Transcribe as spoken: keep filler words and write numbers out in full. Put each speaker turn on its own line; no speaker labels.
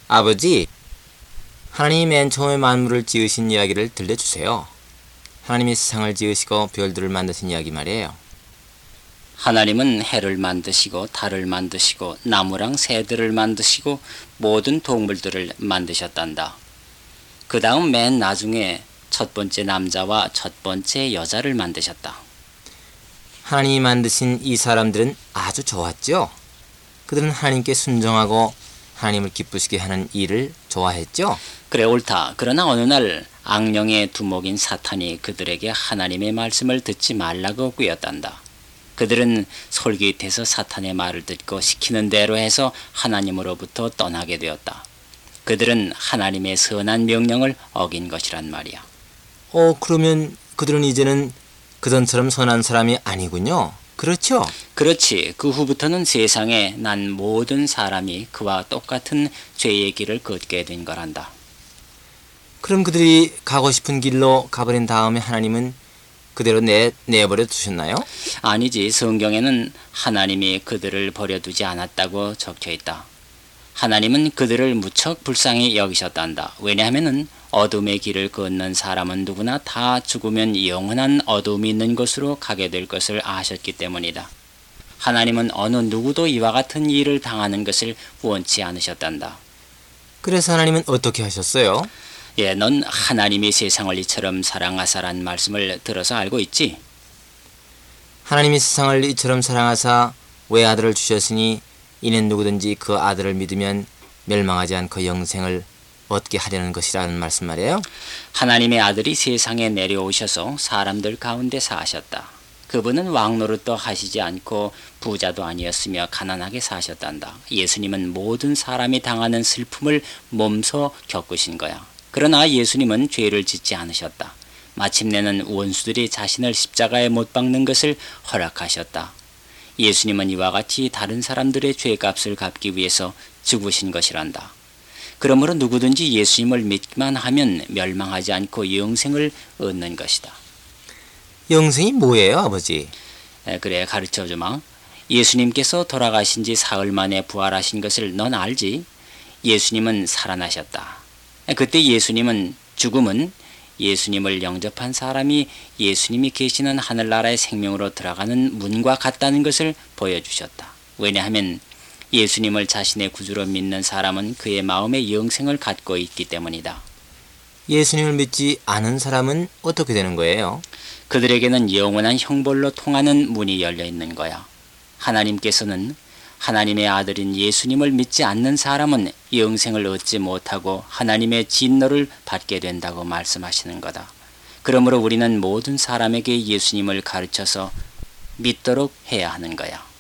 아버지, 하나님이 맨 처음에 만물을 지으신 이야기를 들려주세요. 하나님이 세상을 지으시고 별들을 만드신 이야기 말이에요.
하나님은 해를 만드시고 달을 만드시고 나무랑 새들을 만드시고 모든 동물들을 만드셨단다. 그 다음 맨 나중에 첫 번째 남자와 첫 번째 여자를 만드셨다.
하나님이 만드신 이 사람들은 아주 좋았죠? 그들은 하나님께 순종하고 하나님을 기쁘시게 하는 일을 좋아했죠?
그래 옳다. 그러나 어느 날 악령의 두목인 사탄이 그들에게 하나님의 말씀을 듣지 말라고 꾀었단다. 그들은 솔깃해서 사탄의 말을 듣고 시키는 대로 해서 하나님으로부터 떠나게 되었다. 그들은 하나님의 선한 명령을 어긴 것이란 말이야.
어, 그러면 그들은 이제는 그전처럼 선한 사람이 아니군요. 그렇죠?
그렇지. 그 후부터는 세상에 난 모든 사람이 그와 똑같은 죄의 길을 걷게 된 거란다.
그럼 그들이 가고 싶은 길로 가버린 다음에 하나님은 그대로 내, 내버려 두셨나요?
아니지. 성경에는 하나님이 그들을 버려두지 않았다고 적혀 있다. 하나님은 그들을 무척 불쌍히 여기셨단다. 왜냐하면 어둠의 길을 걷는 사람은 누구나 다 죽으면 영원한 어둠이 있는 곳으로 가게 될 것을 아셨기 때문이다. 하나님은 어느 누구도 이와 같은 일을 당하는 것을 원치 않으셨단다.
그래서 하나님은 어떻게 하셨어요?
예, 넌 하나님이 세상을 이처럼 사랑하사란 말씀을 들어서 알고 있지?
하나님이 세상을 이처럼 사랑하사 외아들을 주셨으니 이는 누구든지 그 아들을 믿으면 멸망하지 않고 영생을 얻게 하려는 것이라는 말씀 말이에요.
하나님의 아들이 세상에 내려오셔서 사람들 가운데 사셨다. 그분은 왕노릇도 하시지 않고 부자도 아니었으며 가난하게 사셨단다. 예수님은 모든 사람이 당하는 슬픔을 몸소 겪으신 거야. 그러나 예수님은 죄를 짓지 않으셨다. 마침내는 원수들이 자신을 십자가에 못 박는 것을 허락하셨다. 예수님은 이와 같이 다른 사람들의 죄값을 갚기 위해서 죽으신 것이란다. 그러므로 누구든지 예수님을 믿기만 하면 멸망하지 않고 영생을 얻는 것이다.
영생이 뭐예요, 아버지?
에, 그래 가르쳐주마. 예수님께서 돌아가신 지 사흘 만에 부활하신 것을 넌 알지? 예수님은 살아나셨다. 에, 그때 예수님은 죽음은 예수님을 영접한 사람이 예수님이 계시는 하늘나라의 생명으로 들어가는 문과 같다는 것을 보여주셨다. 왜냐하면 예수님을 자신의 구주로 믿는 사람은 그의 마음에 영생을 갖고 있기 때문이다.
예수님을 믿지 않은 사람은 어떻게 되는 거예요?
그들에게는 영원한 형벌로 통하는 문이 열려 있는 거야. 하나님께서는 하나님의 아들인 예수님을 믿지 않는 사람은 영생을 얻지 못하고 하나님의 진노를 받게 된다고 말씀하시는 거다. 그러므로 우리는 모든 사람에게 예수님을 가르쳐서 믿도록 해야 하는 거야.